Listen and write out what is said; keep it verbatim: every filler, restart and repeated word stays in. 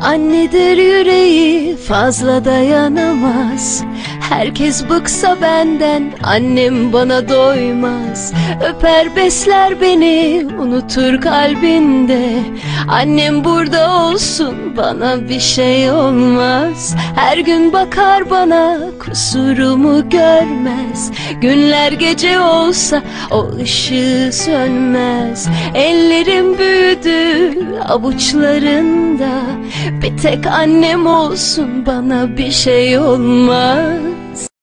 Annedir yüreği fazla dayanamaz. Herkes bıksa benden, annem bana doymaz. Öper besler beni, unutur kalbinde. Annem burada olsun, bana bir şey olmaz. Her gün bakar bana, kusurumu görmez. Günler gece olsa o ışığı sönmez. Ellerim büyüdü avuçlarında. Bir tek annem olsun, bana bir şey olmaz.